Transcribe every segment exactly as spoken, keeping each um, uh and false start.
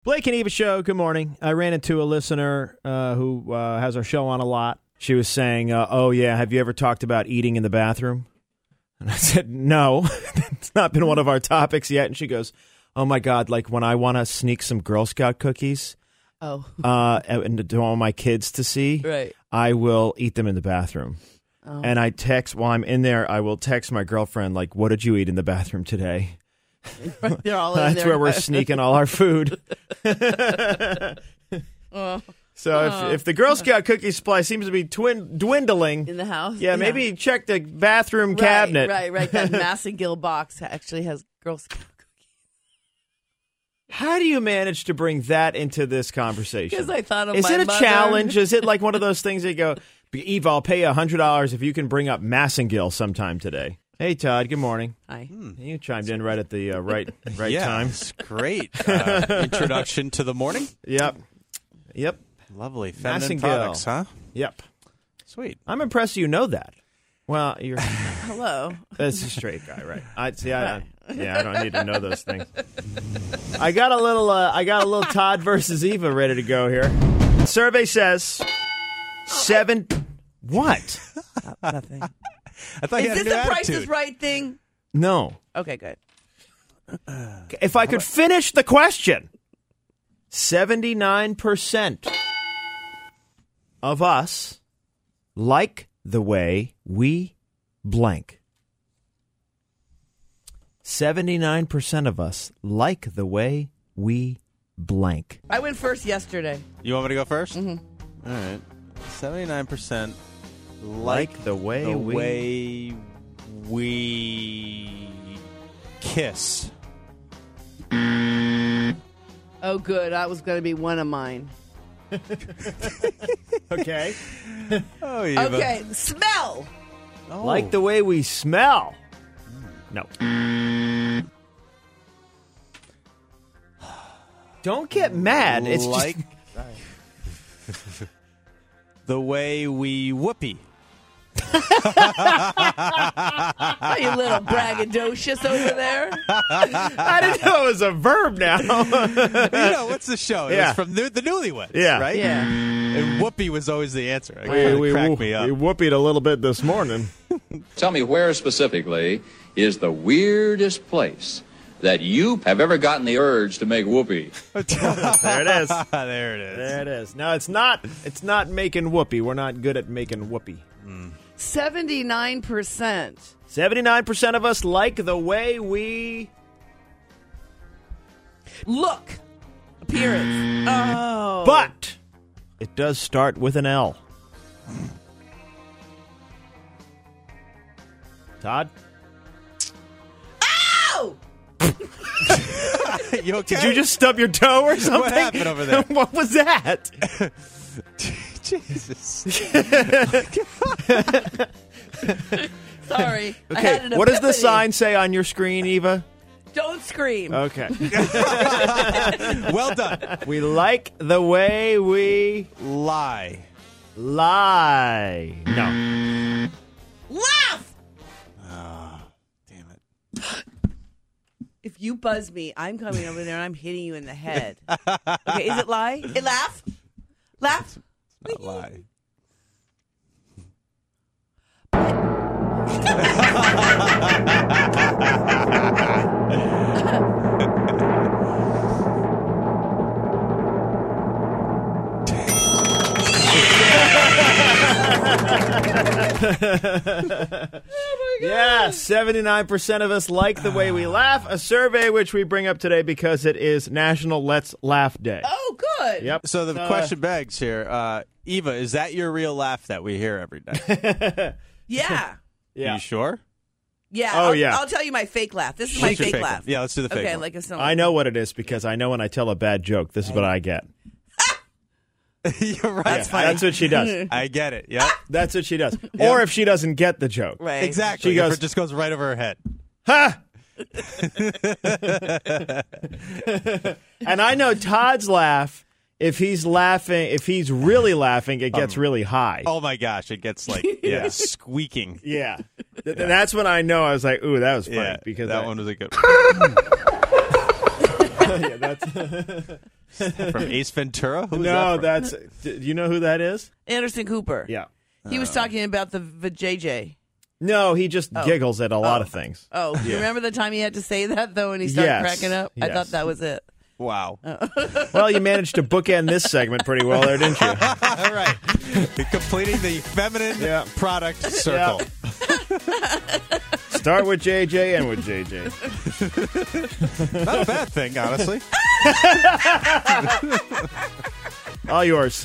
Blake and Eva Show, good morning. I ran into a listener uh, who uh, has our show on a lot. She was saying, uh, oh, yeah, have you ever talked about eating in the bathroom? And I said, no, it's not been one of our topics yet. And she goes, oh, my God, like when I want to sneak some Girl Scout cookies oh. uh, and to all my kids to see, right. I will eat them in the bathroom. Oh. And I text, while I'm in there, I will text my girlfriend, like, what did you eat in the bathroom today? They're all in That's there. where we're sneaking all our food. oh. So oh. if, if the Girl Scout cookie supply seems to be twin, dwindling in the house, yeah, yeah, maybe check the bathroom right, cabinet. Right, right. That Massengill box actually has Girl Scout cookies. How do you manage to bring that into this conversation? Because I thought of Is my it a mother. challenge? Is it like one of those things that you go, Eve, I'll pay you one hundred dollars if you can bring up Massengill sometime today. Hey, Todd, good morning. Hi. Hmm. You chimed in right at the uh, right right yeah, time. It's great. Uh, introduction to the morning. Yep. Yep. Lovely. Feminine Massengill. products, huh? Yep. Sweet. I'm impressed you know that. Well, you're Hello. that's a straight guy, right? I see. I, I, yeah, I don't need to know those things. I got a little. Uh, I got a little Todd versus Eva ready to go here. The survey says seven. What? Nothing. I thought you Is had this a new the Price attitude. is Right thing? No. Okay, good. If I could finish the question, seventy-nine percent of us like the way we blank. seventy-nine percent of us like the way we blank. I went first yesterday. You want me to go first? Mm-hmm. All right. seventy-nine percent Like, like the way the we... way we kiss. Oh, good. That was going to be one of mine. Okay. Oh, Eva. Okay, smell. Oh. Like the way we smell. No. Don't get mad. It's like just... the way we whoopee. Are you a little braggadocious over there? I didn't know it was a verb now. You know, what's the show? It Yeah. was from the, the Newlyweds, Yeah. right? Yeah. And whoopee was always the answer. It we kinda we, cracked we, me up. we whoopied a little bit this morning. Tell me where specifically is the weirdest place that you have ever gotten the urge to make whoopee? There it is. There it is. There it is. No, it's not. It's not making whoopee. We're not good at making whoopee. seventy-nine percent. Seventy-nine percent of us like the way we. Look. Appearance. Oh. But it does start with an L. Todd? Ow! You okay? Did you just stub your toe or something? What happened over there? What was that? Jesus. Sorry. I Okay, had an what does the epiphany. sign say on your screen, Eva? Don't scream. Okay. Well done. We like the way we Lie. lie. No. Laugh! Damn it. If you buzz me, I'm coming over there and I'm hitting you in the head. Okay, is it lie? It laugh? Laugh? Not lie. Yeah, seventy-nine percent of us like the way we laugh. A survey which we bring up today because it is National Let's Laugh Day. Oh, good. Yep. So the Uh, question begs here, uh, Eva, is that your real laugh that we hear every day? Yeah. Yeah. You sure? Yeah. Oh, I'll, yeah. I'll tell you my fake laugh. This is What's my your fake, fake laugh. one? Yeah, let's do the fake Okay, one. like a song. I know what it is because I know when I tell a bad joke, this is what I get. You're right. That's funny. That's what she does. I get it. Yep. That's what she does. Yeah. Or if she doesn't get the joke. Right. Exactly. She If goes- it just goes right over her head. Ha! And I know Todd's laugh, if he's laughing, if he's really laughing, it gets really high. Oh my gosh, it gets like yeah, squeaking. Yeah. Th- That's when I know I was like, ooh, that was funny. Yeah, because that I- one was a good. yeah, that's From Ace Ventura? Who's no, that that's. Do you know who that is? Anderson Cooper. Yeah. He was talking about the V J J. No, he just Oh. giggles at a lot Oh. of things. Oh, you remember the time he had to say that, though, and he started Yes. cracking up? I Yes. thought that was it. Wow. Well, you managed to bookend this segment pretty well there, didn't you? All right. Completing the feminine Yeah. product circle. Start with J J and with J J. Not a bad thing, honestly. All yours.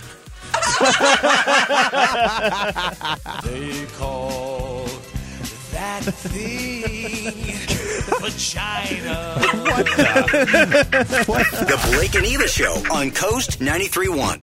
They call that thing vagina. The Blake and Eva Show on Coast ninety-three point one.